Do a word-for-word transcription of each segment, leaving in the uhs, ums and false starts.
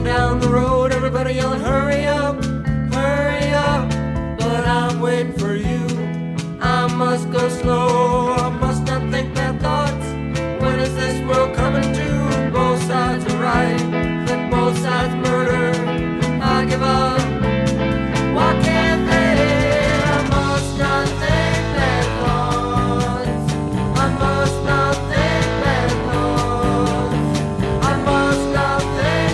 down the road, everybody yelling, hurry up, hurry up. But I'm waiting for you. I must go slow, I must not think bad thoughts. When is this world coming to? Both sides are right, let both sides murder. I give up. Why can't they? I must not think bad thoughts. I must not think bad thoughts. I must not think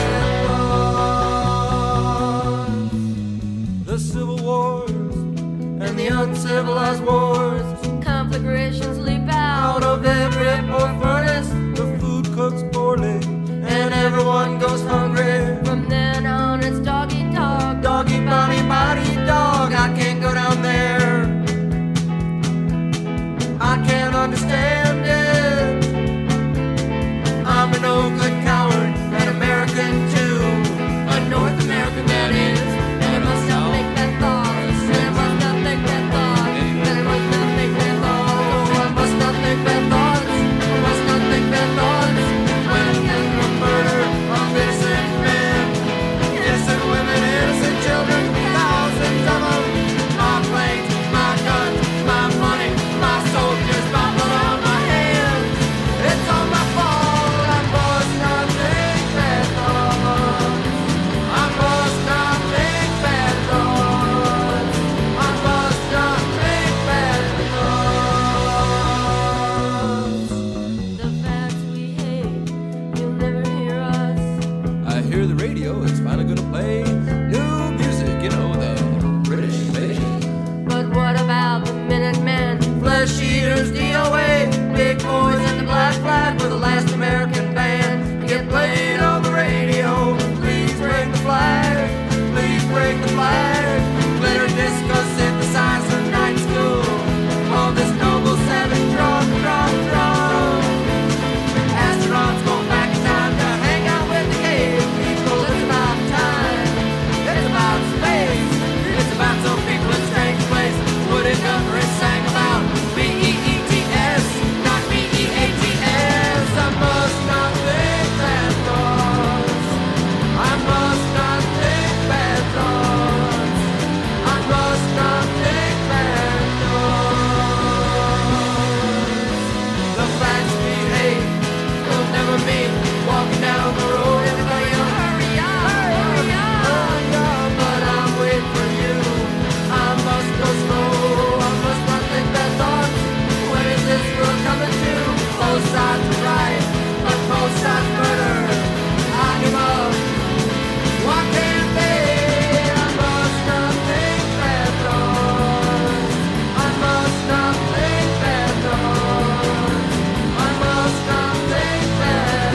bad thoughts. The civil wars and the uncivilized wars, conflagrations leap out of every poor furnace. The food cooks poorly and everyone goes hungry. From then on it's doggy dog, doggy body body dog. I can't go down there, I can't understand it. I'm a no good coward, an American too, a North American that is. And I must not think bad thoughts, and I must not think bad thoughts, and I must not think bad thoughts. I must not think bad thoughts, I must not think bad thoughts. When there's a murder of innocent men, innocent women, innocent children, thousands of them. My planes, my guns, my money, my soldiers, my blood on my hands. It's all my fault. I must not think bad thoughts. I must not think bad thoughts. I must not think bad thoughts. The facts we hate, you'll never hear us. I hear the radio, it's finally gonna play new music, you know, the British invasion. But what about the Minutemen, flesh eaters, D O A, big boys in the black flag? We're the last American band to get played on the radio. Please break the flag, please break the flag. Glitter disco synthesizer night school, all this noble savage drum, drum, drum. Astronauts go back in time to hang out with the cave people. It's about time, it's about space, it's about some people in strange place. Wooden number it sang about B E E T S, not B E A T S. I must not think bad thoughts. I must not think bad thoughts. I must not think bad thoughts. The facts we hate will never meet. Walking down the road, everybody yell, hurry up, hurry up, hurry up. But I'm waiting for you. I must go slow, I must not think bad thoughts. When is this world coming to? Both sides are right, but both sides murder. I give up. Why can't they? I must not think bad thoughts. I must not think bad thoughts. I must not think bad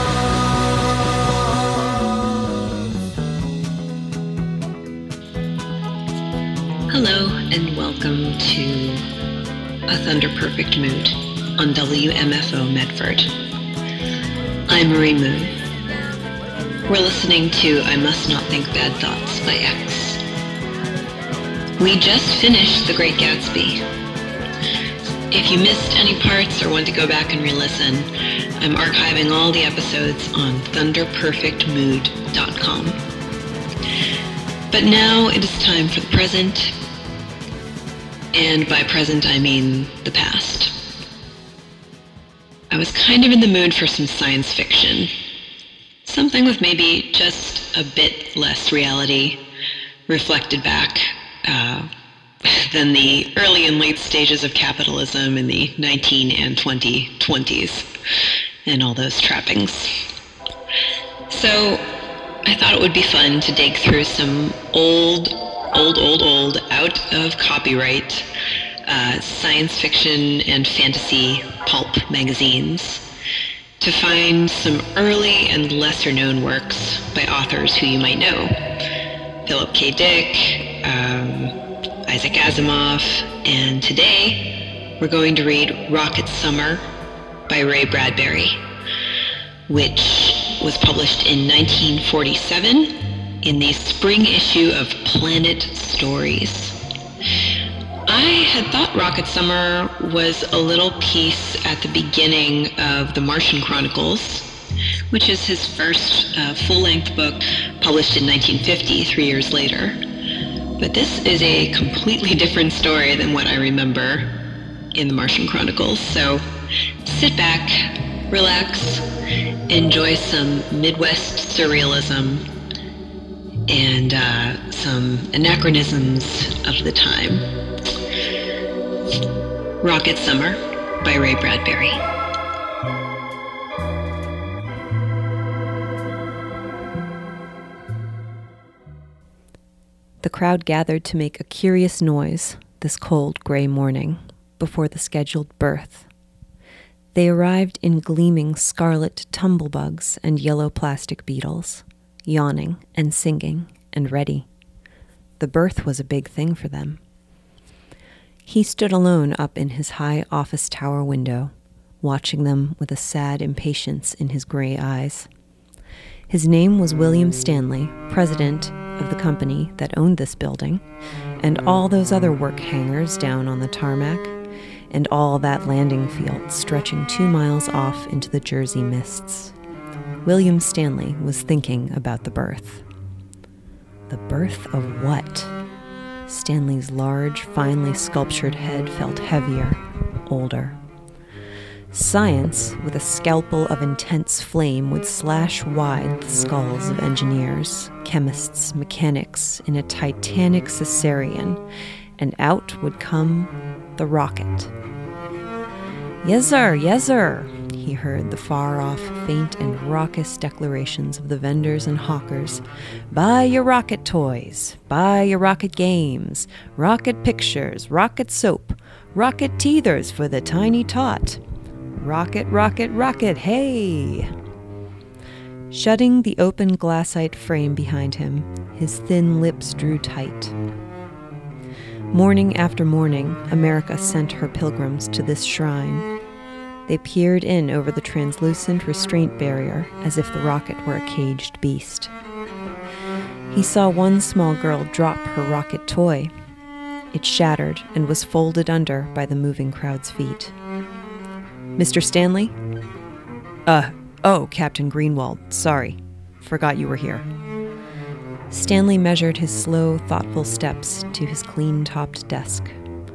thoughts. Hello and welcome to A Thunder Perfect Mood on W M F O Medford. I'm Marie Moon. We're listening to I Must Not Think Bad Thoughts by X. We just finished The Great Gatsby. If you missed any parts or want to go back and re-listen, I'm archiving all the episodes on thunder perfect mood dot com. But now it is time for the present, and by present I mean the past. I was kind of in the mood for some science fiction. Something with maybe just a bit less reality reflected back uh, than the early and late stages of capitalism in the nineteen and twenty twenties and all those trappings. So I thought it would be fun to dig through some old, old, old, old, out of copyright uh, science fiction and fantasy pulp magazines to find some early and lesser known works by authors who you might know. Philip K. Dick, um, Isaac Asimov, and today we're going to read Rocket Summer by Ray Bradbury, which was published in nineteen forty-seven in the spring issue of Planet Stories. I had thought Rocket Summer was a little piece at the beginning of the Martian Chronicles, which is his first uh, full-length book published in nineteen fifty, three years later. But this is a completely different story than what I remember in the Martian Chronicles. So sit back, relax, enjoy some Midwest surrealism and uh, some anachronisms of the time. Rocket Summer by Ray Bradbury. The crowd gathered to make a curious noise this cold, gray morning before the scheduled birth. They arrived in gleaming scarlet tumblebugs and yellow plastic beetles, yawning and singing and ready. The birth was a big thing for them. He stood alone up in his high office tower window, watching them with a sad impatience in his gray eyes. His name was William Stanley, president of the company that owned this building, and all those other work hangars down on the tarmac, and all that landing field stretching two miles off into the Jersey mists. William Stanley was thinking about the birth. The birth of what? Stanley's large, finely sculptured head felt heavier, older. Science, with a scalpel of intense flame, would slash wide the skulls of engineers, chemists, mechanics in a titanic cesarean, and out would come the rocket. Yes, sir, yes, sir, he heard the far-off, faint and raucous declarations of the vendors and hawkers. Buy your rocket toys, buy your rocket games, rocket pictures, rocket soap, rocket teethers for the tiny tot. Rocket, rocket, rocket, hey! Shutting the open glassite frame behind him, his thin lips drew tight. Morning after morning, America sent her pilgrims to this shrine. They peered in over the translucent restraint barrier as if the rocket were a caged beast. He saw one small girl drop her rocket toy. It shattered and was folded under by the moving crowd's feet. Mister Stanley? Uh, oh, Captain Greenwald, sorry. Forgot you were here. Stanley measured his slow, thoughtful steps to his clean-topped desk.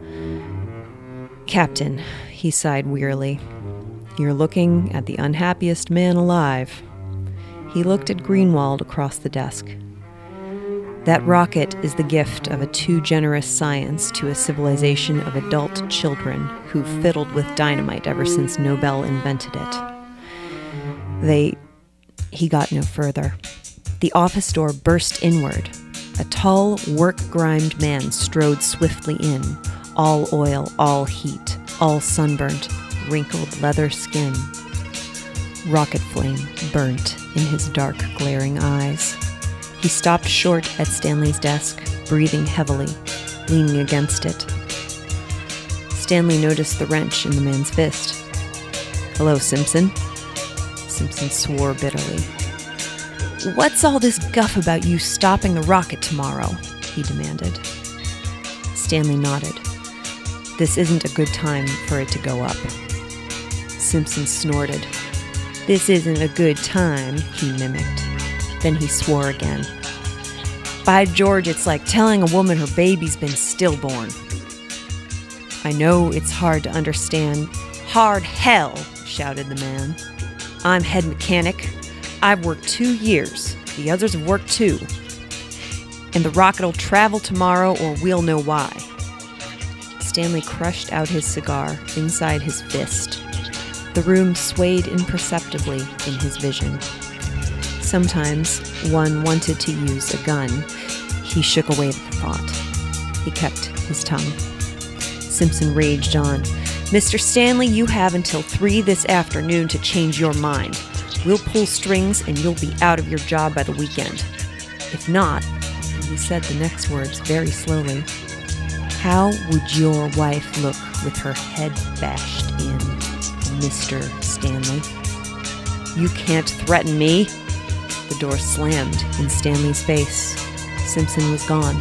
Captain, he sighed wearily, you're looking at the unhappiest man alive. He looked at Greenwald across the desk. That rocket is the gift of a too generous science to a civilization of adult children who fiddled with dynamite ever since Nobel invented it. They... He got no further. The office door burst inward. A tall, work-grimed man strode swiftly in, all oil, all heat, all sunburnt, wrinkled leather skin. Rocket flame burnt in his dark, glaring eyes. He stopped short at Stanley's desk, breathing heavily, leaning against it. Stanley noticed the wrench in the man's fist. Hello, Simpson. Simpson swore bitterly. What's all this guff about you stopping the rocket tomorrow? He demanded. Stanley nodded. This isn't a good time for it to go up. Simpson snorted. This isn't a good time, he mimicked. Then he swore again. By George, it's like telling a woman her baby's been stillborn. I know it's hard to understand. Hard hell, shouted the man. I'm head mechanic. I've worked two years. The others have worked too. And the rocket will travel tomorrow or we'll know why. Stanley crushed out his cigar inside his fist. The room swayed imperceptibly in his vision. Sometimes one wanted to use a gun. He shook away the thought. He kept his tongue. Simpson raged on. Mister Stanley, you have until three this afternoon to change your mind. We'll pull strings and you'll be out of your job by the weekend. If not, and he said the next words very slowly, how would your wife look with her head bashed in, Mister Stanley? You can't threaten me. The door slammed in Stanley's face. Simpson was gone.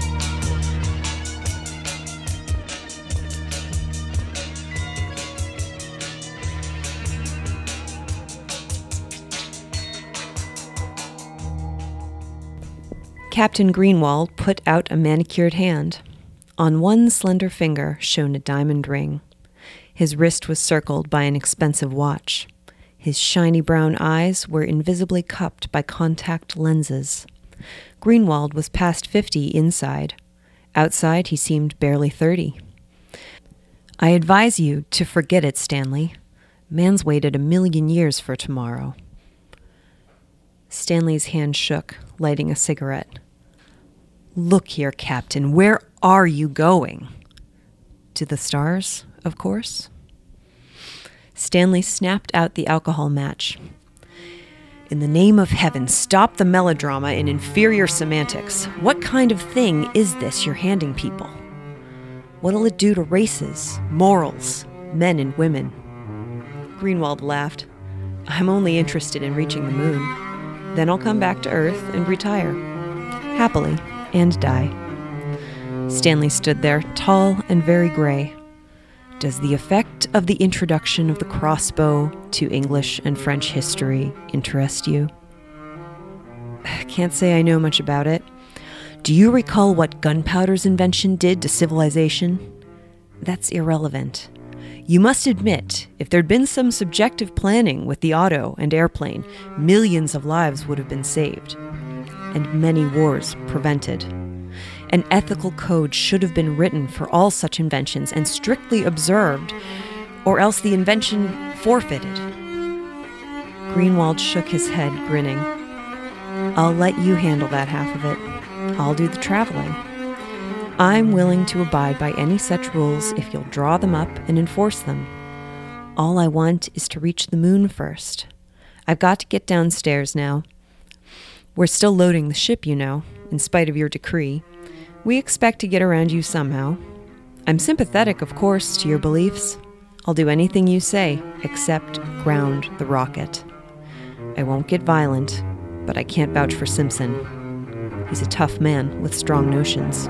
Captain Greenwald put out a manicured hand. On one slender finger shone a diamond ring. His wrist was circled by an expensive watch. His shiny brown eyes were invisibly cupped by contact lenses. Greenwald was past fifty inside. Outside, he seemed barely thirty. I advise you to forget it, Stanley. Man's waited a million years for tomorrow. Stanley's hand shook, lighting a cigarette. Look here, Captain, where are you going? To the stars, of course. Stanley snapped out the alcohol match. In the name of heaven, stop the melodrama and inferior semantics. What kind of thing is this you're handing people? What'll it do to races, morals, men and women? Greenwald laughed. I'm only interested in reaching the moon. Then I'll come back to Earth and retire. Happily. And die. Stanley stood there, tall and very gray. Does the effect of the introduction of the crossbow to English and French history interest you? Can't say I know much about it. Do you recall what gunpowder's invention did to civilization? That's irrelevant. You must admit, if there'd been some subjective planning with the auto and airplane, millions of lives would have been saved. And many wars prevented. An ethical code should have been written for all such inventions and strictly observed, or else the invention forfeited. Greenwald shook his head, grinning. I'll let you handle that half of it. I'll do the traveling. I'm willing to abide by any such rules if you'll draw them up and enforce them. All I want is to reach the moon first. I've got to get downstairs now. We're still loading the ship, you know, in spite of your decree. We expect to get around you somehow. I'm sympathetic, of course, to your beliefs. I'll do anything you say, except ground the rocket. I won't get violent, but I can't vouch for Simpson. He's a tough man with strong notions.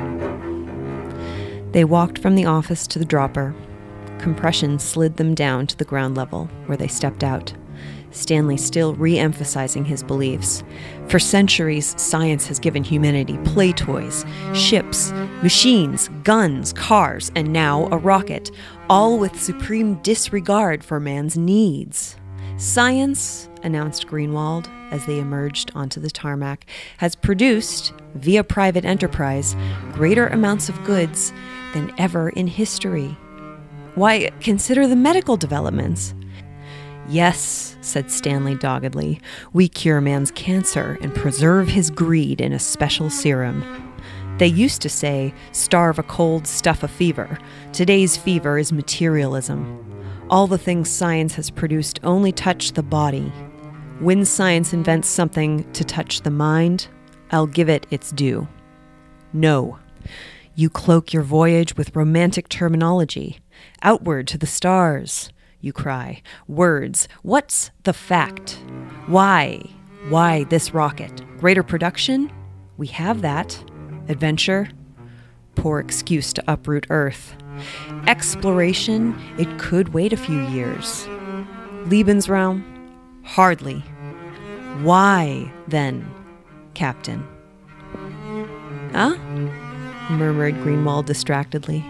They walked from the office to the dropper. Compression slid them down to the ground level, where they stepped out. Stanley still re-emphasizing his beliefs. For centuries, science has given humanity play toys, ships, machines, guns, cars, and now a rocket, all with supreme disregard for man's needs. Science, announced Greenwald as they emerged onto the tarmac, has produced, via private enterprise, greater amounts of goods than ever in history. Why, consider the medical developments. Yes, said Stanley doggedly, we cure man's cancer and preserve his greed in a special serum. They used to say, starve a cold, stuff a fever. Today's fever is materialism. All the things science has produced only touch the body. When science invents something to touch the mind, I'll give it its due. No. You cloak your voyage with romantic terminology. Outward to the stars, you cry. Words. What's the fact? Why? Why this rocket? Greater production? We have that. Adventure? Poor excuse to uproot Earth. Exploration? It could wait a few years. Lebensraum? Hardly. Why, then, Captain? Huh? Murmured Greenwald distractedly.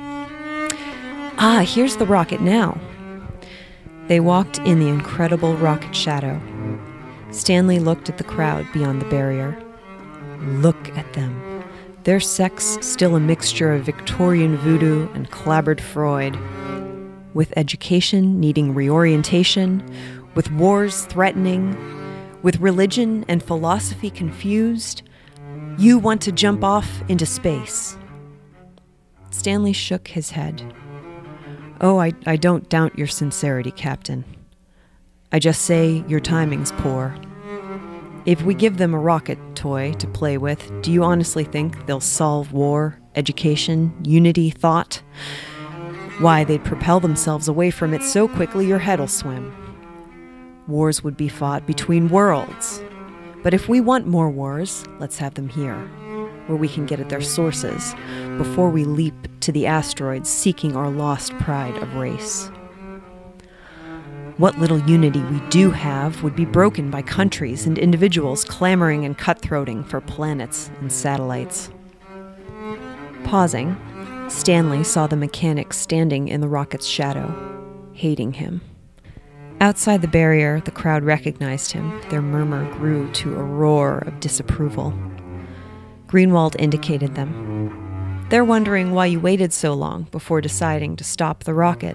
Ah, here's the rocket now. They walked in the incredible rocket shadow. Stanley looked at the crowd beyond the barrier. Look at them. Their sex still a mixture of Victorian voodoo and clabbered Freud. With education needing reorientation, with wars threatening, with religion and philosophy confused, you want to jump off into space. Stanley shook his head. Oh, I, I don't doubt your sincerity, Captain. I just say your timing's poor. If we give them a rocket toy to play with, do you honestly think they'll solve war, education, unity, thought? Why, they'd propel themselves away from it so quickly your head'll swim. Wars would be fought between worlds. But if we want more wars, let's have them here, where we can get at their sources, before we leap to the asteroids seeking our lost pride of race. What little unity we do have would be broken by countries and individuals clamoring and cutthroating for planets and satellites. Pausing, Stanley saw the mechanic standing in the rocket's shadow, hating him. Outside the barrier, the crowd recognized him. Their murmur grew to a roar of disapproval. Greenwald indicated them. They're wondering why you waited so long before deciding to stop the rocket.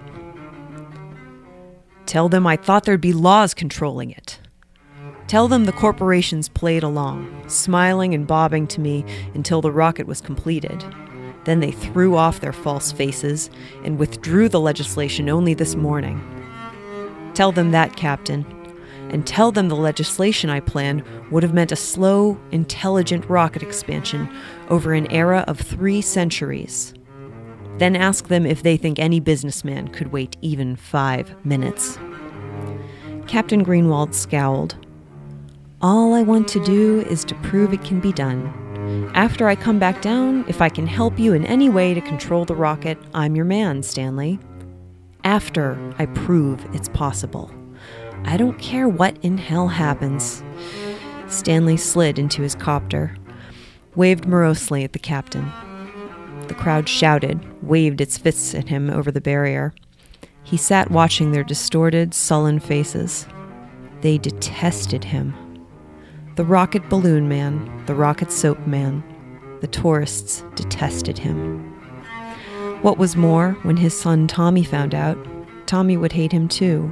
Tell them I thought there'd be laws controlling it. Tell them the corporations played along, smiling and bobbing to me until the rocket was completed. Then they threw off their false faces and withdrew the legislation only this morning. Tell them that, Captain. And tell them the legislation I planned would have meant a slow, intelligent rocket expansion over an era of three centuries. Then ask them if they think any businessman could wait even five minutes. Captain Greenwald scowled. All I want to do is to prove it can be done. After I come back down, if I can help you in any way to control the rocket, I'm your man, Stanley. After I prove it's possible. I don't care what in hell happens. Stanley slid into his copter, waved morosely at the captain. The crowd shouted, waved its fists at him over the barrier. He sat watching their distorted, sullen faces. They detested him. The rocket balloon man, the rocket soap man, the tourists detested him. What was more, when his son Tommy found out, Tommy would hate him too.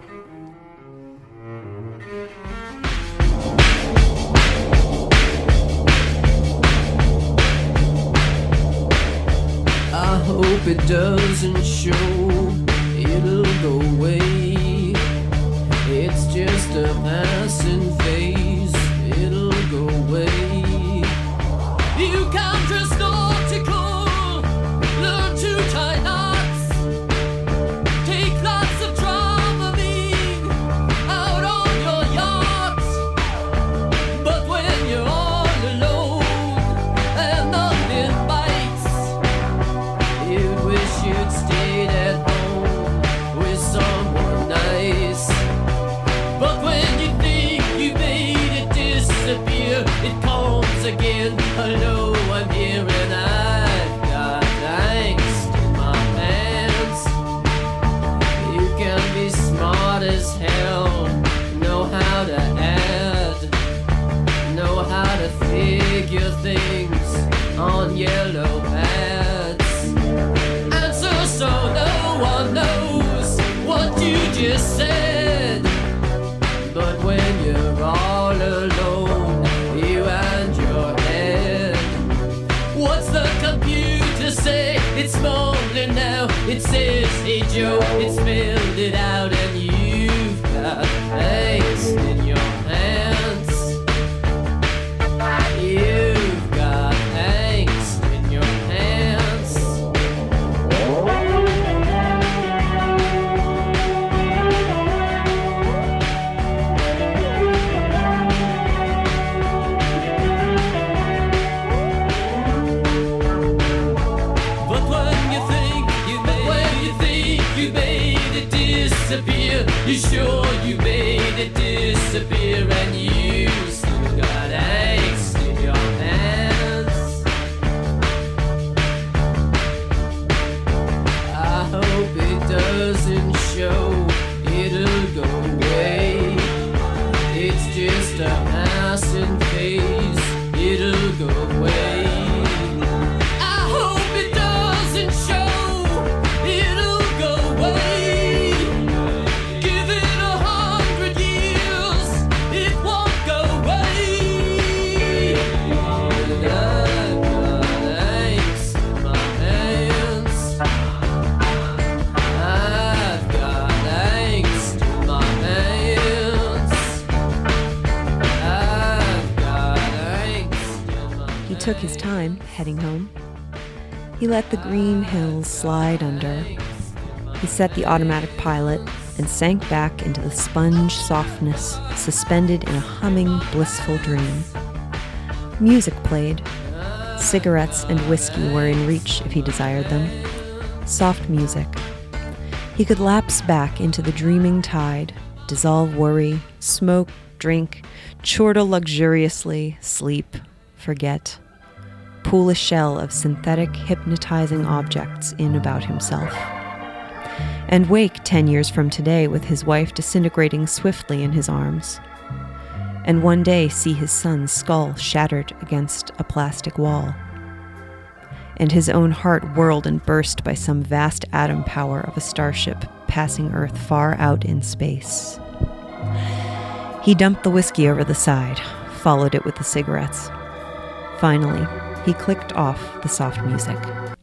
I hope it doesn't show, it'll go away. It's just a passing phase, it'll go away. You can't just nautical, learn to tie knots, take lots of Dramamine out on your yacht. But when you're all alone and nothing bites, you'd wish you'd stayed at home with someone nice. But when you think you made it disappear, it comes again. Hello, I'm here and I've got angst in my pants. You can be smart as hell, know how to add, know how to figure things on yellow pads. Answer so no one knows what you just said. But when you're all alone, you and your head, what's the computer say? It's smaller now. It says, hey Joe, it spelled it out, and you've got angst in your pants. You've got angst in your pants. But when you think you made, when you think you made it disappear, you sure you made it disappear, and you still got angst in your hands. I hope it doesn't show, it'll go away. It's just a passing phase, it'll go away. I hope it doesn't show, it'll go away. Give it a hundred years, it won't go away. And I've got angst in my hands. I've got angst in my hands. I've got angst in my He took his time, heading home. He let the green hills slide under. He set the automatic pilot and sank back into the sponge softness, suspended in a humming, blissful dream. Music played. Cigarettes and whiskey were in reach if he desired them. Soft music. He could lapse back into the dreaming tide, dissolve worry, smoke, drink, chortle luxuriously, sleep, forget, pool a shell of synthetic, hypnotizing objects in about himself. And wake ten years from today with his wife disintegrating swiftly in his arms. And one day see his son's skull shattered against a plastic wall. And his own heart whirled and burst by some vast atom power of a starship passing Earth far out in space. He dumped the whiskey over the side, followed it with the cigarettes. Finally, he clicked off the soft music.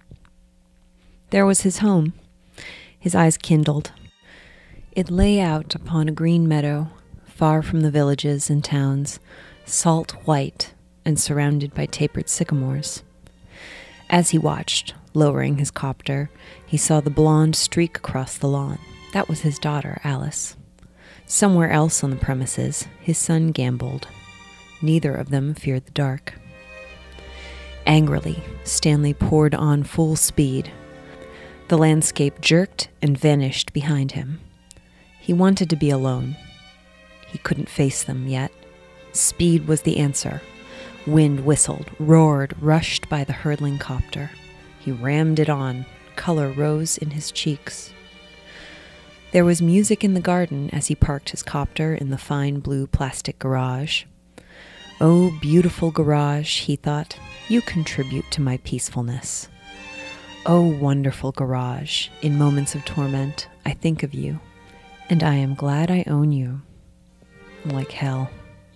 There was his home. His eyes kindled. It lay out upon a green meadow, far from the villages and towns, salt white and surrounded by tapered sycamores. As he watched, lowering his copter, he saw the blonde streak across the lawn. That was his daughter, Alice. Somewhere else on the premises, his son gamboled. Neither of them feared the dark. Angrily, Stanley poured on full speed. The landscape jerked and vanished behind him. He wanted to be alone. He couldn't face them yet. Speed was the answer. Wind whistled, roared, rushed by the hurtling copter. He rammed it on. Color rose in his cheeks. There was music in the garden as he parked his copter in the fine blue plastic garage. Oh, beautiful garage, he thought, you contribute to my peacefulness. Oh, wonderful garage, in moments of torment, I think of you, and I am glad I own you. Like hell.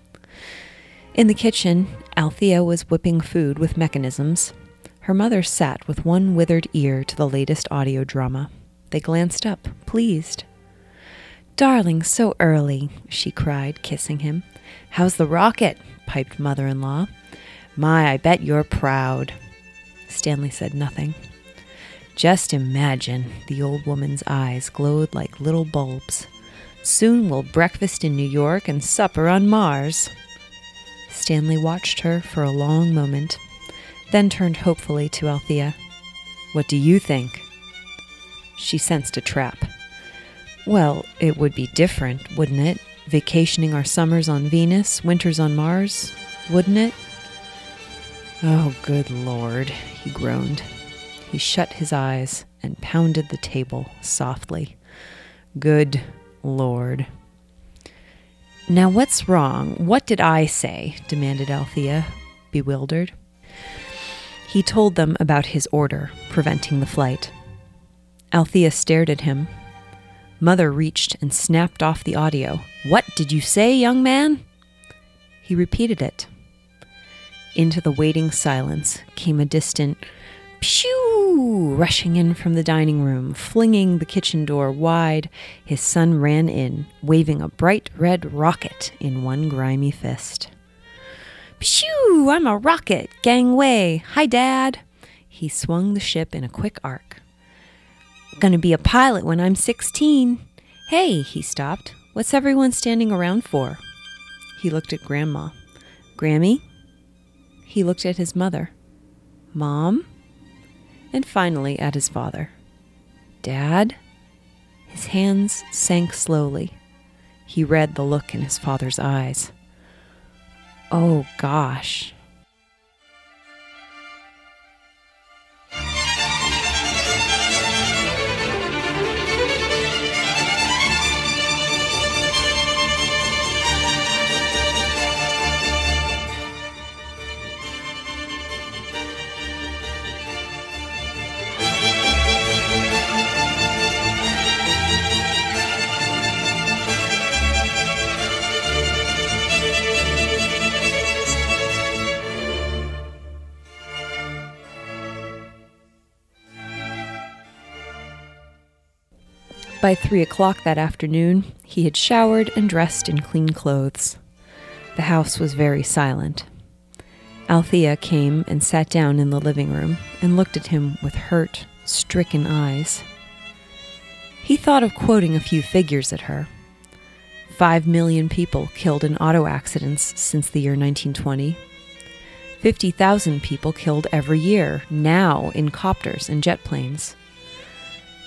In the kitchen, Althea was whipping food with mechanisms. Her mother sat with one withered ear to the latest audio drama. They glanced up, pleased. Darling, so early, she cried, kissing him. How's the rocket? Piped mother-in-law. My, I bet you're proud. Stanley said nothing. Just imagine, the old woman's eyes glowed like little bulbs. Soon we'll breakfast in New York and supper on Mars. Stanley watched her for a long moment, then turned hopefully to Althea. What do you think? She sensed a trap. Well, it would be different, wouldn't it? Vacationing our summers on Venus, winters on Mars, wouldn't it? Oh, good Lord, he groaned. He shut his eyes and pounded the table softly. Good Lord. Now what's wrong? What did I say? Demanded Althea, bewildered. He told them about his order, preventing the flight. Althea stared at him. Mother reached and snapped off the audio. What did you say, young man? He repeated it. Into the waiting silence came a distant Pshoo! Rushing in from the dining room, flinging the kitchen door wide, his son ran in, waving a bright red rocket in one grimy fist. Pshoo! I'm a rocket! Gangway! Hi, Dad! He swung the ship in a quick arc. Gonna be a pilot when I'm sixteen. Hey, he stopped. What's everyone standing around for? He looked at Grandma. Grammy? He looked at his mother. Mom? And finally at his father. Dad? His hands sank slowly. He read the look in his father's eyes. Oh, gosh. By three o'clock that afternoon, he had showered and dressed in clean clothes. The house was very silent. Althea came and sat down in the living room and looked at him with hurt, stricken eyes. He thought of quoting a few figures at her. Five million people killed in auto accidents since the year nineteen twenty. Fifty thousand people killed every year, now in copters and jet planes.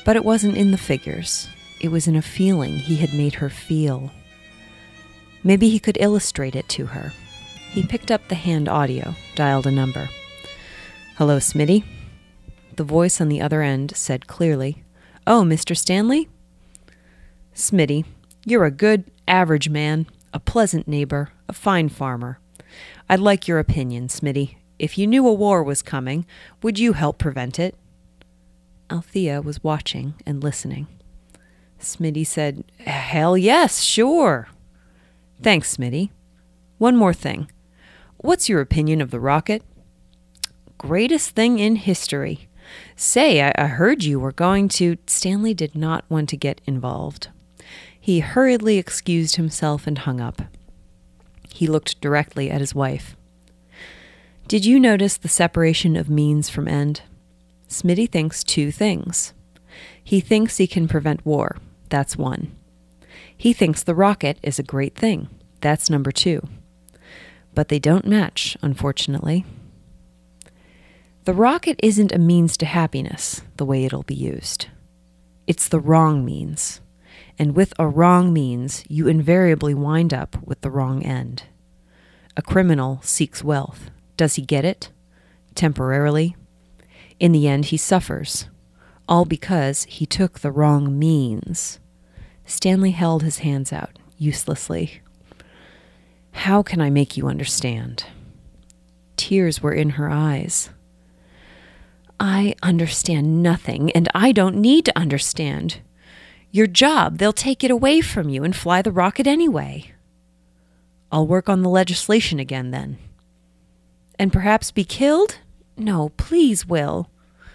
But it wasn't in the figures. It was in a feeling he had made her feel. Maybe he could illustrate it to her. He picked up the hand audio, dialed a number. "Hello, Smitty?" The voice on the other end said clearly, "Oh, Mister Stanley?" "Smitty, you're a good, average man, a pleasant neighbor, a fine farmer. I'd like your opinion, Smitty. If you knew a war was coming, would you help prevent it?" Althea was watching and listening. Smitty said, "Hell yes, sure." "Thanks, Smitty. One more thing. What's your opinion of the rocket?" "Greatest thing in history. Say, I, I heard you were going to..." Stanley did not want to get involved. He hurriedly excused himself and hung up. He looked directly at his wife. "Did you notice the separation of means from end? Smitty thinks two things. He thinks he can prevent war. That's one. He thinks the rocket is a great thing. That's number two. But they don't match, unfortunately. The rocket isn't a means to happiness, the way it'll be used. It's the wrong means. And with a wrong means, you invariably wind up with the wrong end. A criminal seeks wealth. Does he get it? Temporarily. In the end, he suffers. All because he took the wrong means. Stanley held his hands out, uselessly. "How can I make you understand?" Tears were in her eyes. "I understand nothing, and I don't need to understand. Your job, they'll take it away from you and fly the rocket anyway." "I'll work on the legislation again, then." "And perhaps be killed? No, please, Will."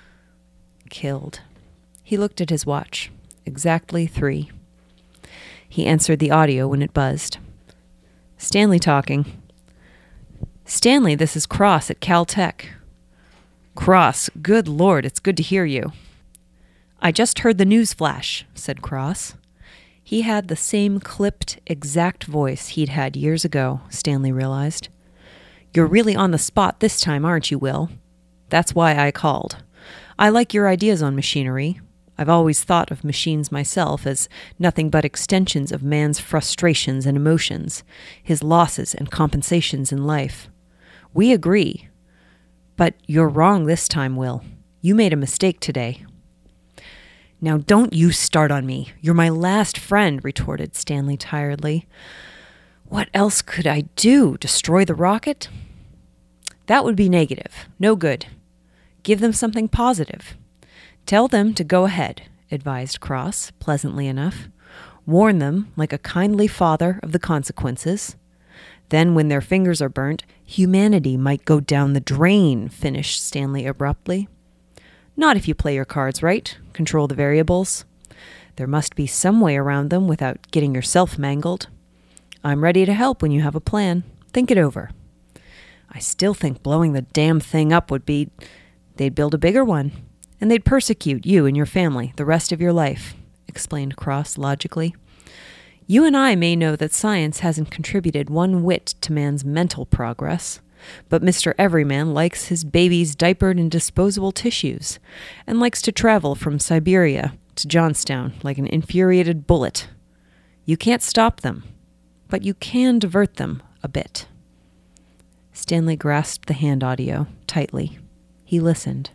Killed. He looked at his watch. Exactly three. He answered the audio when it buzzed. "Stanley talking." "Stanley, this is Cross at Caltech." "Cross, good Lord, it's good to hear you." "I just heard the news flash," said Cross. He had the same clipped, exact voice he'd had years ago, Stanley realized. "You're really on the spot this time, aren't you, Will? That's why I called. I like your ideas on machinery. I've always thought of machines myself as nothing but extensions of man's frustrations and emotions, his losses and compensations in life. We agree. But you're wrong this time, Will. You made a mistake today." "Now don't you start on me. You're my last friend," retorted Stanley tiredly. "What else could I do? Destroy the rocket?" "That would be negative. No good. Give them something positive. Tell them to go ahead," advised Cross, pleasantly enough. "Warn them, like a kindly father, of the consequences. Then, when their fingers are burnt, humanity might go down the drain," finished Stanley abruptly. "Not if you play your cards right, control the variables. There must be some way around them without getting yourself mangled. I'm ready to help when you have a plan. Think it over." "I still think blowing the damn thing up would be..." "They'd build a bigger one, and they'd persecute you and your family the rest of your life," explained Cross logically. "You and I may know that science hasn't contributed one whit to man's mental progress, but Mister Everyman likes his babies diapered in disposable tissues, and likes to travel from Siberia to Johnstown like an infuriated bullet. You can't stop them, but you can divert them a bit." Stanley grasped the hand audio tightly. He listened.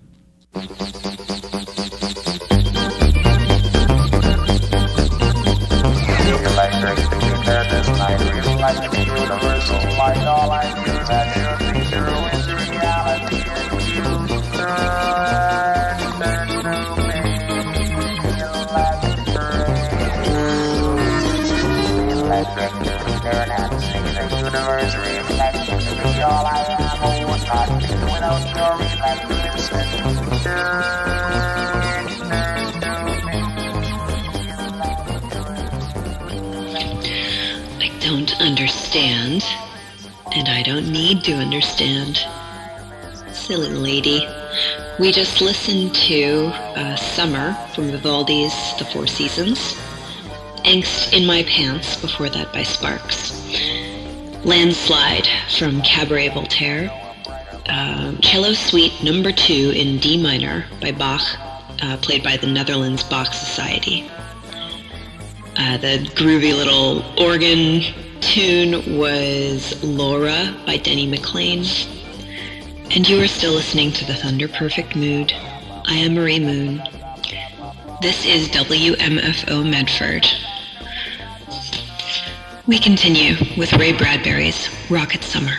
I don't understand, and I don't need to understand. Silly lady. We just listened to uh, Summer from Vivaldi's The Four Seasons, Angst in My Pants, before that by Sparks, Landslide from Cabaret Voltaire, uh, Cello Suite Number Two in D minor by Bach, uh, played by the Netherlands Bach Society. Uh, the groovy little organ tune was Laura by Denny McLean. And you are still listening to the Thunder Perfect Mood. I am Marie Moon. This is W M F O Medford. We continue with Ray Bradbury's Rocket Summer.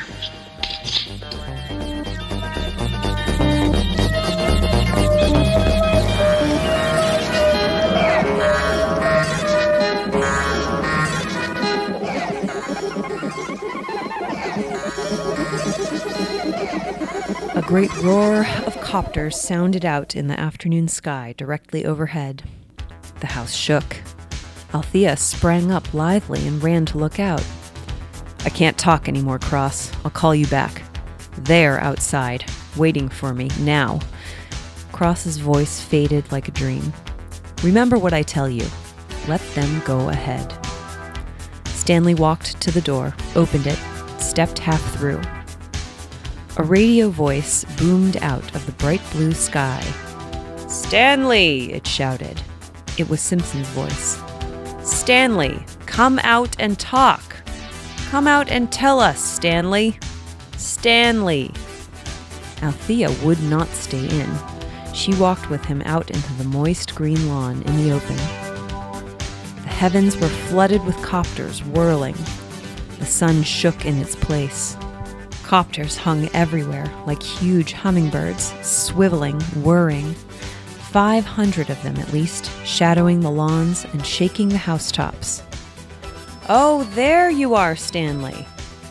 A great roar of copters sounded out in the afternoon sky directly overhead. The house shook. Althea sprang up lithely and ran to look out. "I can't talk anymore, Cross. I'll call you back. They're outside, waiting for me, now." Cross's voice faded like a dream. "Remember what I tell you. Let them go ahead." Stanley walked to the door, opened it, stepped half through. A radio voice boomed out of the bright blue sky. "Stanley!" it shouted. It was Simpson's voice. "Stanley, come out and talk. Come out and tell us, Stanley. Stanley!" Althea would not stay in. She walked with him out into the moist green lawn in the open. The heavens were flooded with copters whirling. The sun shook in its place. Copters hung everywhere like huge hummingbirds, swiveling, whirring. Five hundred of them at least, shadowing the lawns and shaking the housetops. "Oh, there you are, Stanley!"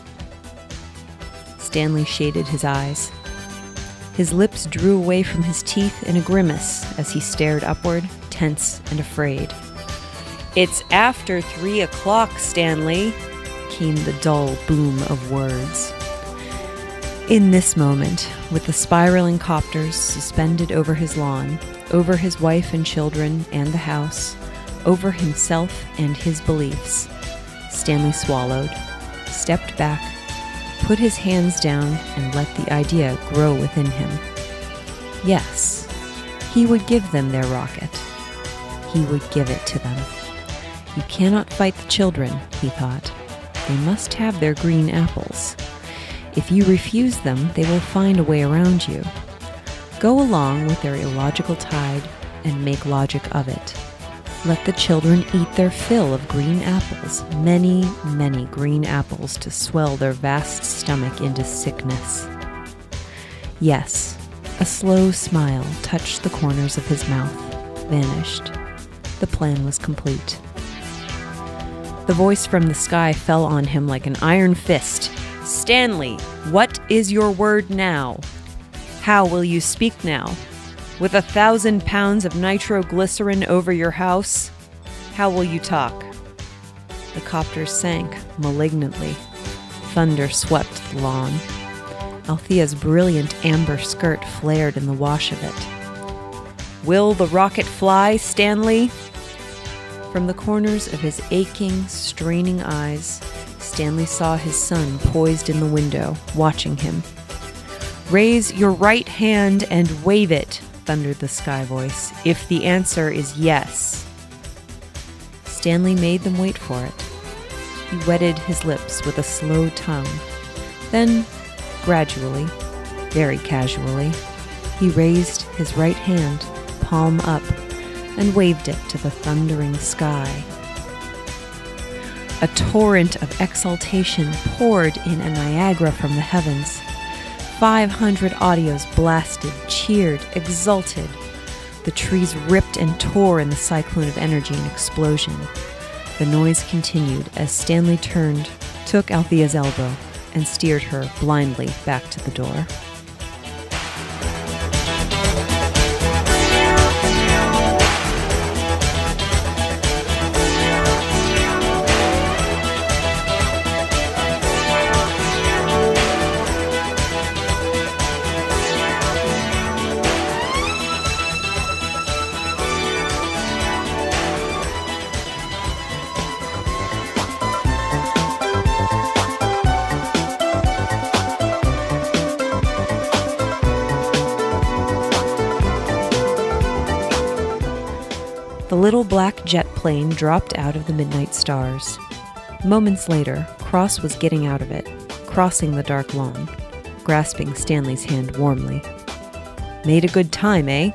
Stanley shaded his eyes. His lips drew away from his teeth in a grimace as he stared upward, tense and afraid. "It's after three o'clock, Stanley," came the dull boom of words. In this moment, with the spiraling copters suspended over his lawn, over his wife and children and the house, over himself and his beliefs, Stanley swallowed, stepped back, put his hands down, and let the idea grow within him. Yes, he would give them their rocket. He would give it to them. You cannot fight the children, he thought. They must have their green apples. If you refuse them, they will find a way around you. Go along with their illogical tide and make logic of it. Let the children eat their fill of green apples, many, many green apples to swell their vast stomach into sickness. Yes, a slow smile touched the corners of his mouth, vanished. The plan was complete. The voice from the sky fell on him like an iron fist. "Stanley, what is your word now? How will you speak now? With a thousand pounds of nitroglycerin over your house? How will you talk?" The copters sank malignantly. Thunder swept the lawn. Althea's brilliant amber skirt flared in the wash of it. "Will the rocket fly, Stanley?" From the corners of his aching, straining eyes, Stanley saw his son poised in the window, watching him. "Raise your right hand and wave it," thundered the sky voice, "if the answer is yes." Stanley made them wait for it. He wetted his lips with a slow tongue. Then, gradually, very casually, he raised his right hand, palm up, and waved it to the thundering sky. A torrent of exultation poured in a Niagara from the heavens. Five hundred audios blasted, cheered, exulted. The trees ripped and tore in the cyclone of energy and explosion. The noise continued as Stanley turned, took Althea's elbow, and steered her blindly back to the door. The little black jet plane dropped out of the midnight stars. Moments later, Cross was getting out of it, crossing the dark lawn, grasping Stanley's hand warmly. Made a good time, eh?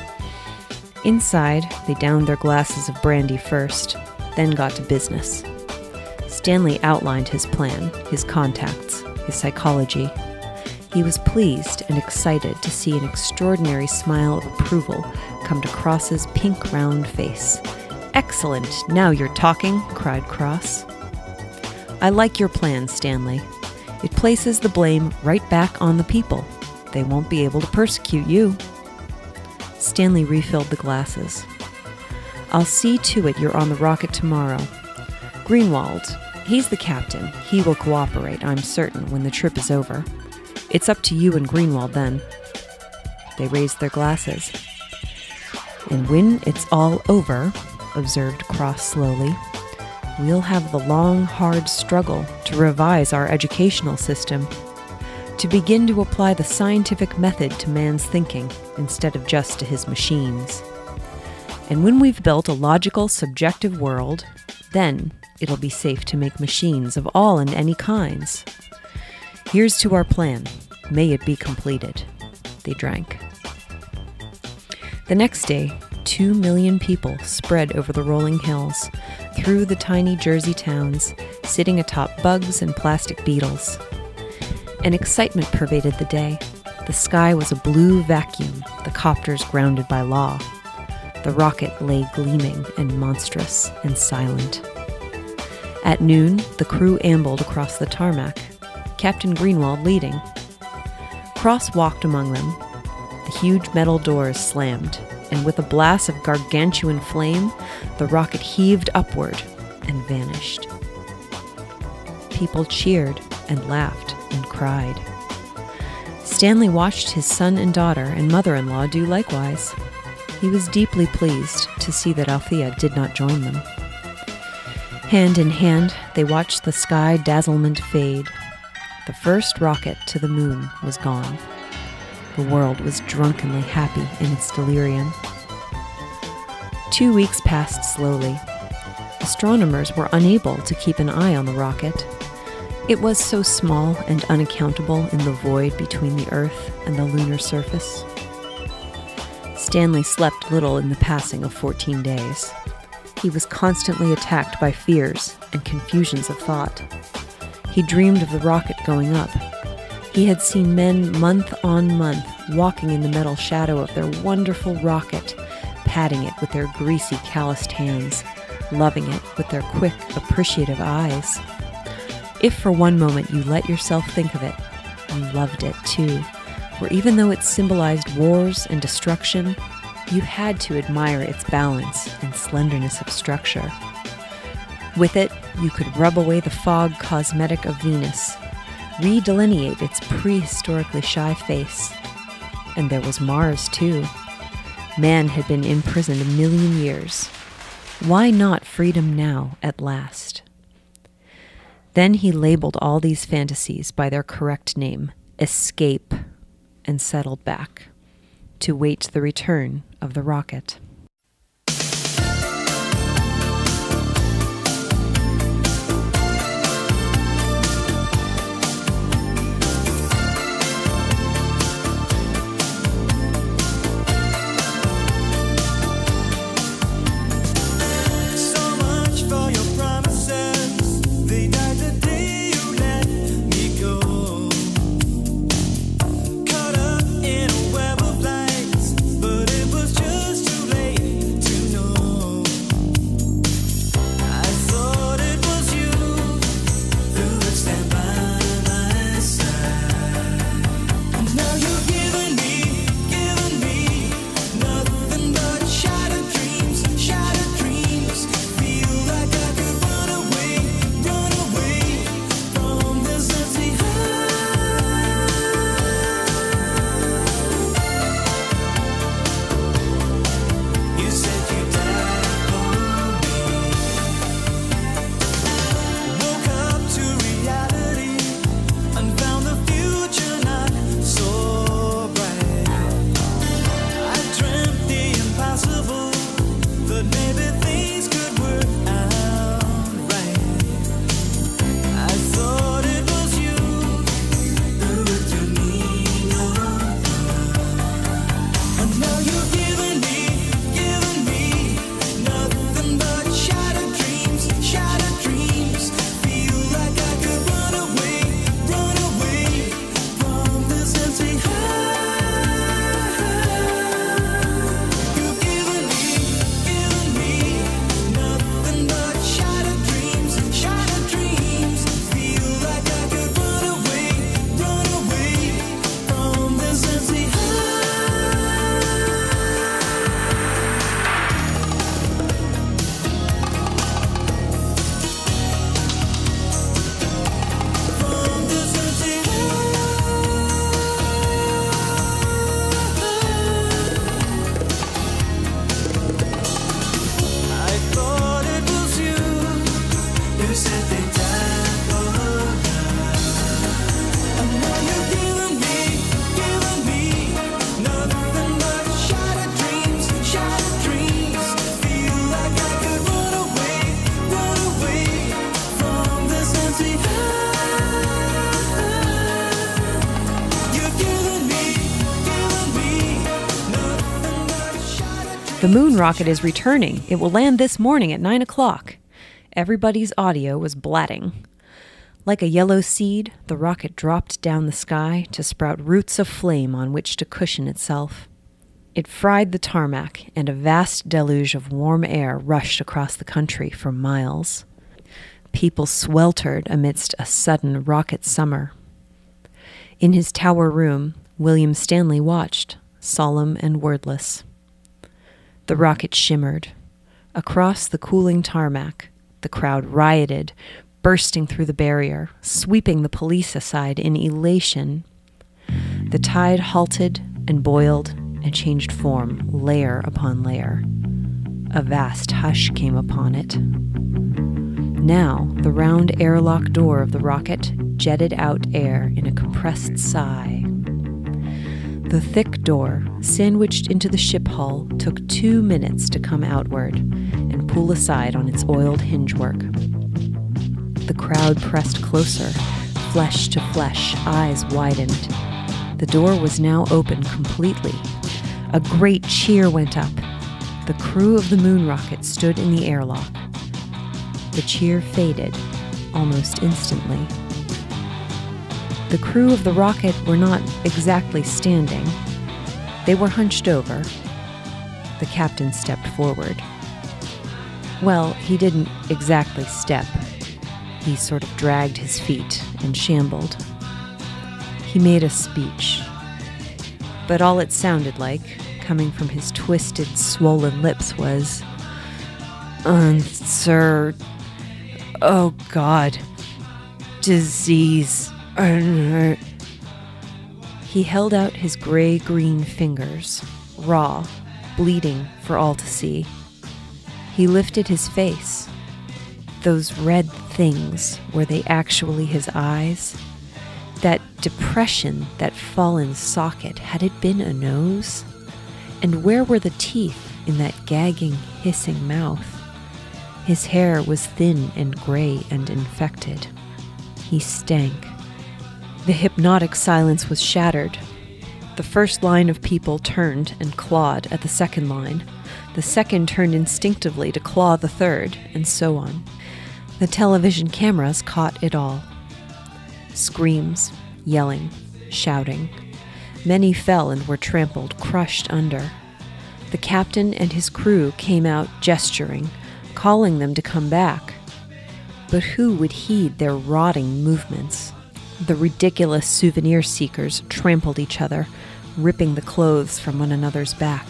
Inside, they downed their glasses of brandy first, then got to business. Stanley outlined his plan, his contacts, his psychology. He was pleased and excited to see an extraordinary smile of approval come to Cross's pink round face. "Excellent! Now you're talking!" cried Cross. "I like your plan, Stanley. It places the blame right back on the people. They won't be able to persecute you." Stanley refilled the glasses. "I'll see to it you're on the rocket tomorrow. Greenwald, he's the captain. He will cooperate, I'm certain, when the trip is over. It's up to you and Greenwald then." They raised their glasses. "And when it's all over," observed Cross slowly, "we'll have the long, hard struggle to revise our educational system, to begin to apply the scientific method to man's thinking instead of just to his machines. And when we've built a logical, subjective world, then it'll be safe to make machines of all and any kinds. Here's to our plan. May it be completed." They drank. The next day, two million people spread over the rolling hills, through the tiny Jersey towns, sitting atop bugs and plastic beetles. An excitement pervaded the day. The sky was a blue vacuum, the copters grounded by law. The rocket lay gleaming and monstrous and silent. At noon, the crew ambled across the tarmac, Captain Greenwald leading. Cross walked among them. The huge metal doors slammed, and with a blast of gargantuan flame, the rocket heaved upward and vanished. People cheered and laughed and cried. Stanley watched his son and daughter and mother-in-law do likewise. He was deeply pleased to see that Althea did not join them. Hand in hand, they watched the sky dazzlement fade. The first rocket to the moon was gone. The world was drunkenly happy in its delirium. Two weeks passed slowly. Astronomers were unable to keep an eye on the rocket. It was so small and unaccountable in the void between the Earth and the lunar surface. Stanley slept little in the passing of fourteen days. He was constantly attacked by fears and confusions of thought. He dreamed of the rocket going up. He had seen men month on month walking in the metal shadow of their wonderful rocket, patting it with their greasy, calloused hands, loving it with their quick, appreciative eyes. If for one moment you let yourself think of it, you loved it too, for even though it symbolized wars and destruction, you had to admire its balance and slenderness of structure. With it, you could rub away the fog cosmetic of Venus, redelineate its prehistorically shy face. And there was Mars, too. Man had been imprisoned a million years. Why not freedom now, at last? Then he labeled all these fantasies by their correct name, escape, and settled back to wait the return of the rocket. Caught up in a web of lights, but it was just too late. The moon rocket is returning. It will land this morning at nine o'clock. Everybody's audio was blatting. Like a yellow seed, the rocket dropped down the sky to sprout roots of flame on which to cushion itself. It fried the tarmac, and a vast deluge of warm air rushed across the country for miles. People sweltered amidst a sudden rocket summer. In his tower room, William Stanley watched, solemn and wordless. The rocket shimmered. Across the cooling tarmac, the crowd rioted, bursting through the barrier, sweeping the police aside in elation. The tide halted and boiled and changed form, layer upon layer. A vast hush came upon it. Now, the round airlock door of the rocket jetted out air in a compressed sigh. The thick door, sandwiched into the ship hull, took two minutes to come outward and pull aside on its oiled hingework. The crowd pressed closer, flesh to flesh, eyes widened. The door was now open completely. A great cheer went up. The crew of the moon rocket stood in the airlock. The cheer faded almost instantly. The crew of the rocket were not exactly standing. They were hunched over. The captain stepped forward. Well, he didn't exactly step. He sort of dragged his feet and shambled. He made a speech. But all it sounded like, coming from his twisted, swollen lips, was, um, sir, oh God, disease. He held out his gray-green fingers, raw, bleeding for all to see. He lifted his face. Those red things, were they actually his eyes? That depression, that fallen socket, had it been a nose? And where were the teeth in that gagging, hissing mouth? His hair was thin and gray and infected. He stank. The hypnotic silence was shattered. The first line of people turned and clawed at the second line. The second turned instinctively to claw the third, and so on. The television cameras caught it all. Screams, yelling, shouting. Many fell and were trampled, crushed under. The captain and his crew came out gesturing, calling them to come back. But who would heed their rotting movements? The ridiculous souvenir seekers trampled each other, ripping the clothes from one another's back.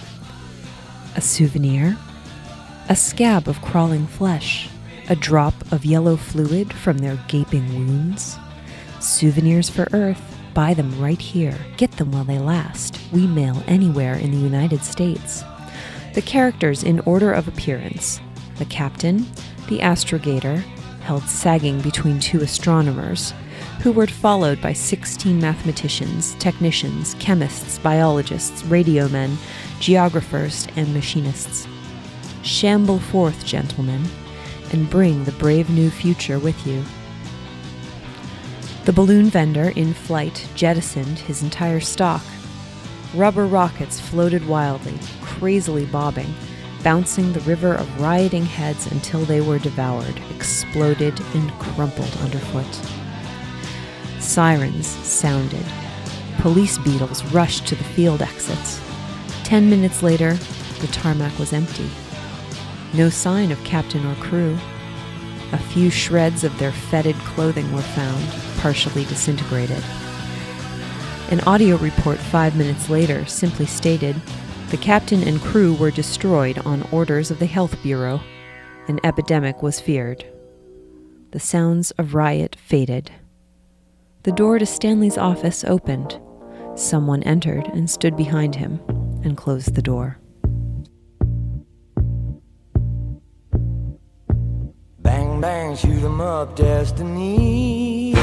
A souvenir? A scab of crawling flesh, a drop of yellow fluid from their gaping wounds. Souvenirs for Earth, buy them right here. Get them while they last. We mail anywhere in the United States. The characters in order of appearance. The captain, the astrogator, held sagging between two astronomers, who were followed by sixteen mathematicians, technicians, chemists, biologists, radiomen, geographers, and machinists. Shamble forth, gentlemen, and bring the brave new future with you. The balloon vendor in flight jettisoned his entire stock. Rubber rockets floated wildly, crazily bobbing, bouncing the river of rioting heads until they were devoured, exploded, and crumpled underfoot. Sirens sounded. Police beetles rushed to the field exits. Ten minutes later, the tarmac was empty. No sign of captain or crew. A few shreds of their fetid clothing were found, partially disintegrated. An audio report five minutes later simply stated, the captain and crew were destroyed on orders of the Health Bureau. An epidemic was feared. The sounds of riot faded. The door to Stanley's office opened. Someone entered and stood behind him and closed the door. Bang, bang, shoot 'em up, destiny.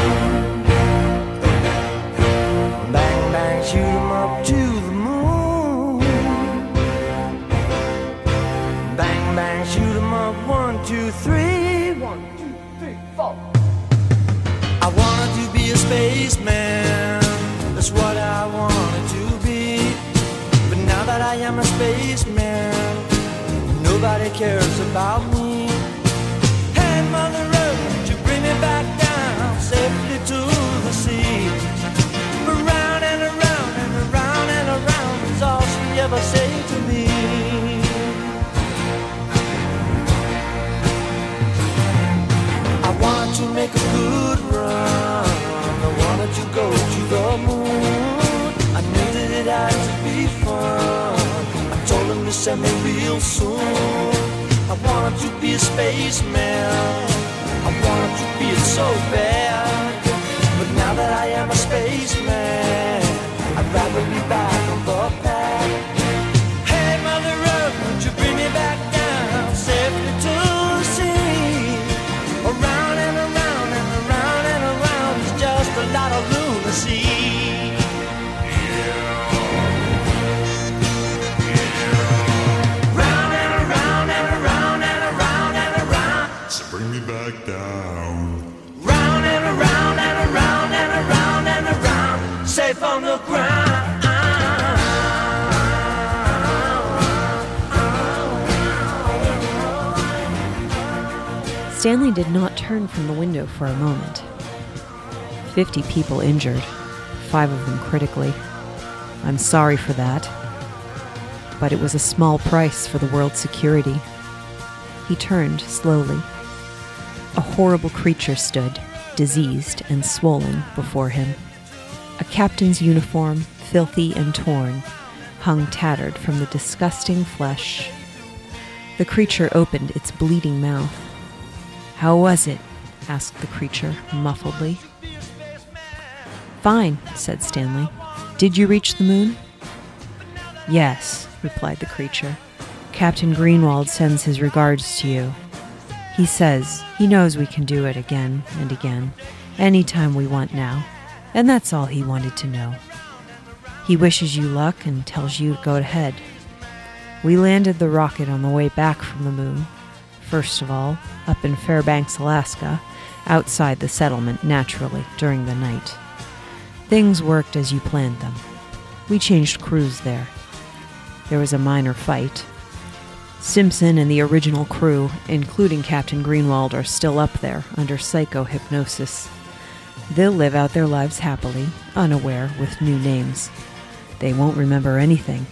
Bang, bang, shoot 'em up to the moon. Bang, bang, shoot 'em up, one, two, three. One, two, three, four. I wanted to be a spaceman, that's what I wanted to be. But now that I am a spaceman, nobody cares about me. Hey, Mother Earth, would you bring me back down safely to the sea? Around and around and around and around is all she ever said to me. I wanted to make a good run, I wanted to go to the moon. I knew that it had to be fun, I told him to send me real soon. I wanted to be a spaceman, I wanted to be it so bad. But now that I am a spaceman, I'd rather be back on the pad. Hey, Mother Earth, would you bring me back down safely to the sea? Around and around and around and around is just a lot of lunacy. Round and around and around and around and around, so bring me back down. Round and around and around and around and around, safe on the ground. Stanley did not turn from the window for a moment. Fifty people injured, five of them critically. I'm sorry for that. But it was a small price for the world's security. He turned slowly. A horrible creature stood, diseased and swollen, before him. A captain's uniform, filthy and torn, hung tattered from the disgusting flesh. The creature opened its bleeding mouth. "How was it?" asked the creature, muffledly. "Fine," said Stanley. "Did you reach the moon?" "Yes," replied the creature. "Captain Greenwald sends his regards to you. He says he knows we can do it again and again, any time we want now, and that's all he wanted to know. He wishes you luck and tells you to go ahead. We landed the rocket on the way back from the moon, first of all, up in Fairbanks, Alaska, outside the settlement, naturally, during the night. Things worked as you planned them. We changed crews there. There was a minor fight. Simpson and the original crew, including Captain Greenwald, are still up there under psycho-hypnosis. They'll live out their lives happily, unaware, with new names. They won't remember anything.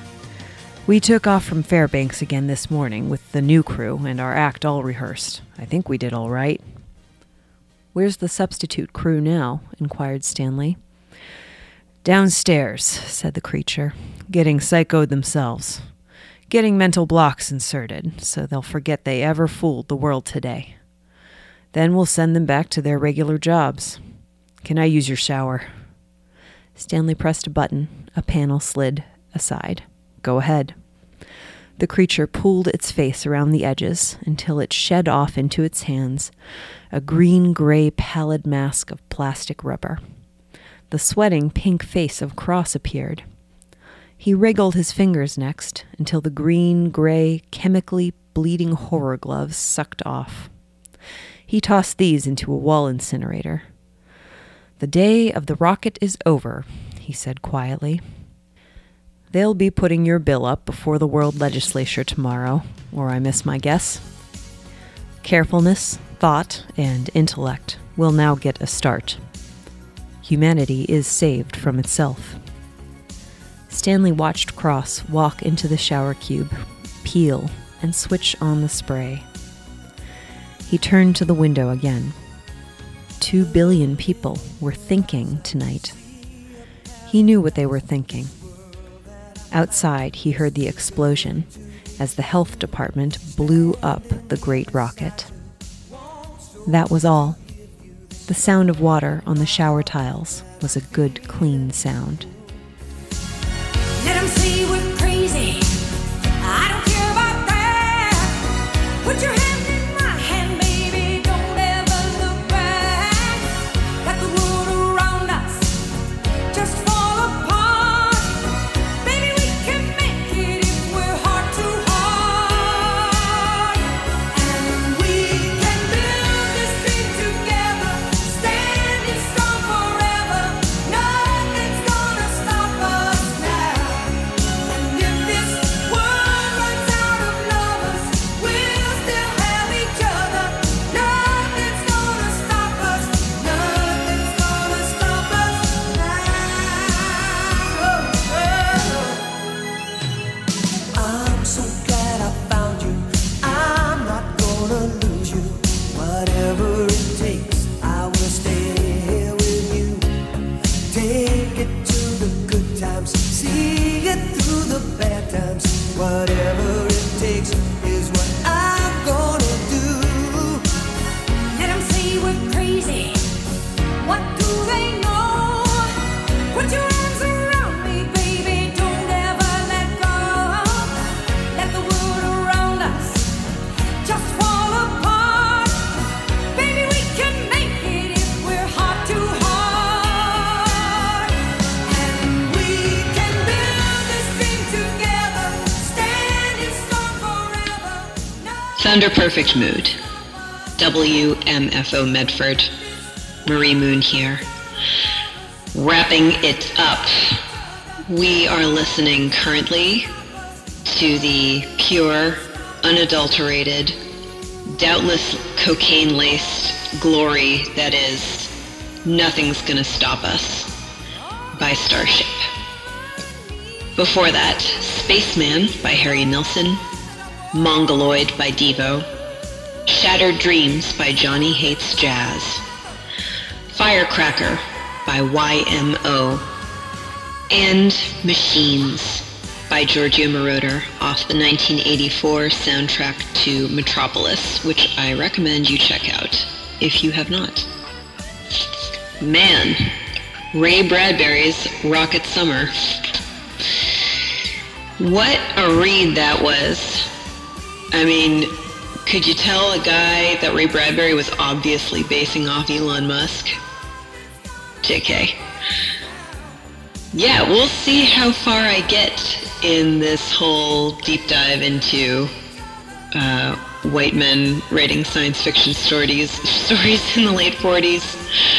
We took off from Fairbanks again this morning with the new crew and our act all rehearsed. I think we did all right." "Where's the substitute crew now?" inquired Stanley. "Downstairs," said the creature, "getting psychoed themselves. Getting mental blocks inserted, so they'll forget they ever fooled the world today. Then we'll send them back to their regular jobs. Can I use your shower?" Stanley pressed a button. A panel slid aside. "Go ahead." The creature pulled its face around the edges until it shed off into its hands a green-gray pallid mask of plastic rubber. The sweating pink face of Cross appeared. He wriggled his fingers next until the green-gray, chemically bleeding horror gloves sucked off. He tossed these into a wall incinerator. "The day of the rocket is over," he said quietly. "They'll be putting your bill up before the World Legislature tomorrow, or I miss my guess. Carefulness, thought, and intellect will now get a start. Humanity is saved from itself." Stanley watched Cross walk into the shower cube, peel, and switch on the spray. He turned to the window again. Two billion people were thinking tonight. He knew what they were thinking. Outside, he heard the explosion as the health department blew up the great rocket. That was all. The sound of water on the shower tiles was a good, clean sound. Let 'em say we're crazy. I don't care about that. Put your hand in my hand, baby. Don't ever look back. Let the world around us just fall apart. Baby, we can make it if we're heart to heart. And we can build this dream together, standing strong forever. Nothing's gonna Thunder Perfect Mood. W M F O Medford. Marie Moon here. Wrapping it up. We are listening currently to the pure, unadulterated, doubtless cocaine-laced glory that is Nothing's Gonna Stop Us by Starship. Before that, Spaceman by Harry Nilsson, Mongoloid by Devo, Shattered Dreams by Johnny Hates Jazz, Firecracker by Y M O, and Machines by Giorgio Moroder off the nineteen eighty-four soundtrack to Metropolis, which I recommend you check out if you have not. Man, Ray Bradbury's Rocket Summer. What a read that was. I mean, could you tell a guy that Ray Bradbury was obviously basing off Elon Musk? J K. Yeah, we'll see how far I get in this whole deep dive into uh, white men writing science fiction stories, stories in the late forties.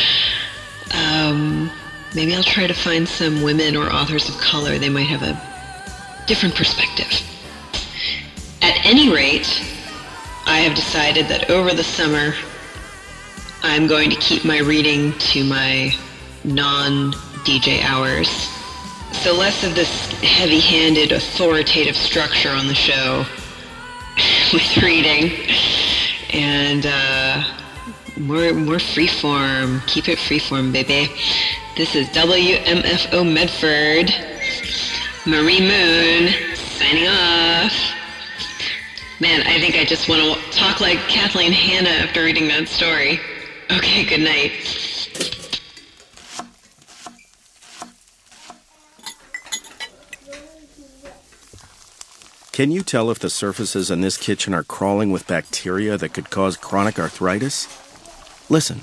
Um, maybe I'll try to find some women or authors of color. They might have a different perspective. At any rate, I have decided that over the summer, I'm going to keep my reading to my non-D J hours. So less of this heavy-handed, authoritative structure on the show with reading, and uh, more, more freeform. Keep it freeform, baby. This is W M F O Medford. Marie Moon, signing off. Man, I think I just want to talk like Kathleen Hanna after reading that story. Okay, good night. Can you tell if the surfaces in this kitchen are crawling with bacteria that could cause chronic arthritis? Listen.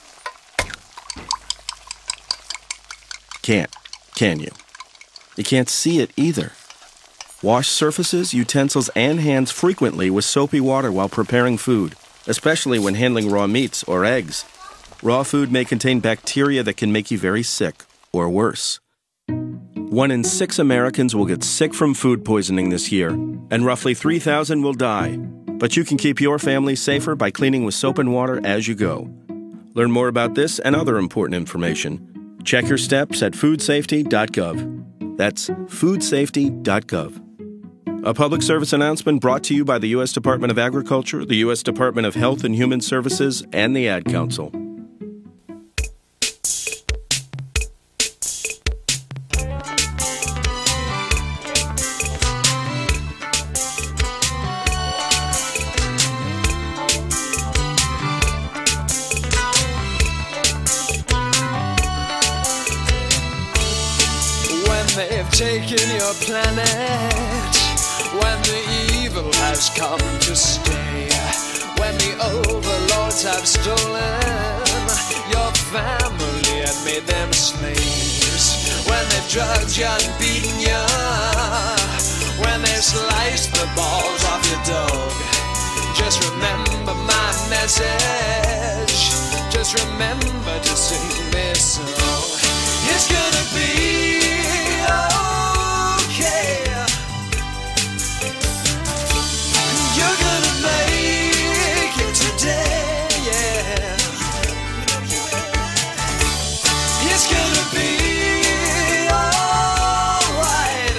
Can't, can you? You can't see it either. Wash surfaces, utensils, and hands frequently with soapy water while preparing food, especially when handling raw meats or eggs. Raw food may contain bacteria that can make you very sick, or worse. One in six Americans will get sick from food poisoning this year, and roughly three thousand will die. But you can keep your family safer by cleaning with soap and water as you go. Learn more about this and other important information. Check your steps at food safety dot gov. That's food safety dot gov. A public service announcement brought to you by the U S Department of Agriculture, the U S Department of Health and Human Services, and the Ad Council. They've taken your planet, when the evil has come to stay, when the overlords have stolen your family and made them slaves, when they've drugged you and beaten you, when they've sliced the balls off your dog. Just remember my message, just remember to sing this song. It's gonna be okay. You're gonna make it today, yeah. It's gonna be alright.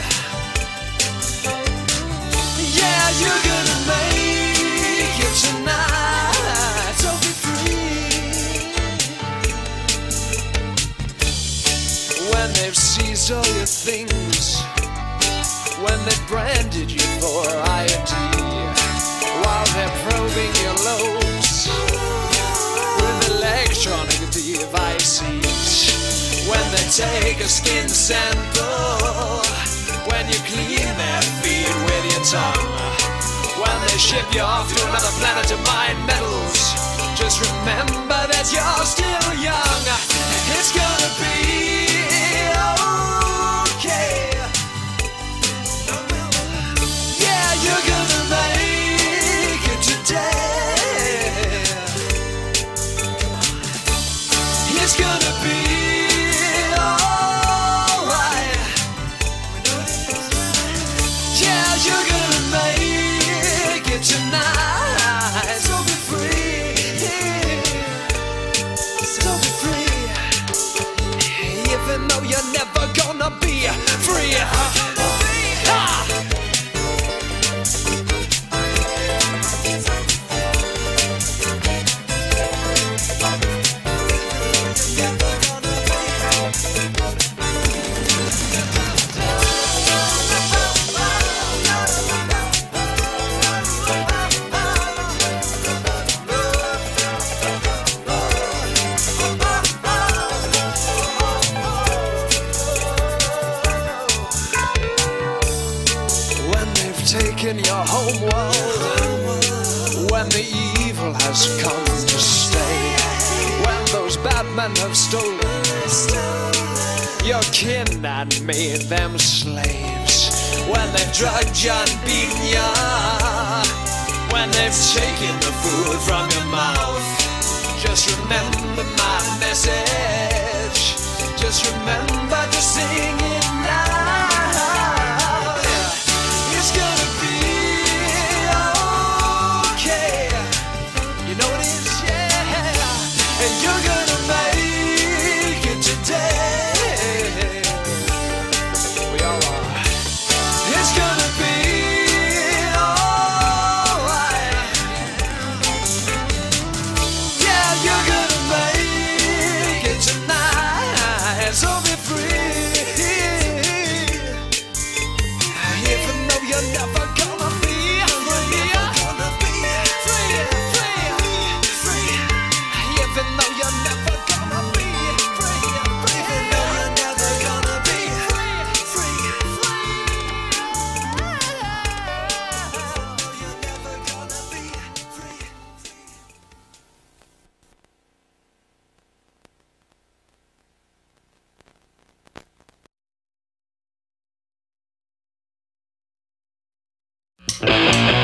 Yeah, you're gonna make it tonight. So be free. When they've seized all your things, when they've branded you for I D, while they're probing your lobes with electronic devices, when they take a skin sample, when you clean their feet with your tongue, when they ship you off to another planet to mine metals, just remember that you're still young. It's gonna be okay. Yeah, you're gonna make it today. your home world, when the evil has come to stay, when those bad men have stolen your kin and made them slaves, when they've drugged you and beaten you, when they've taken the food from your mouth, just remember my message. Just remember to sing it.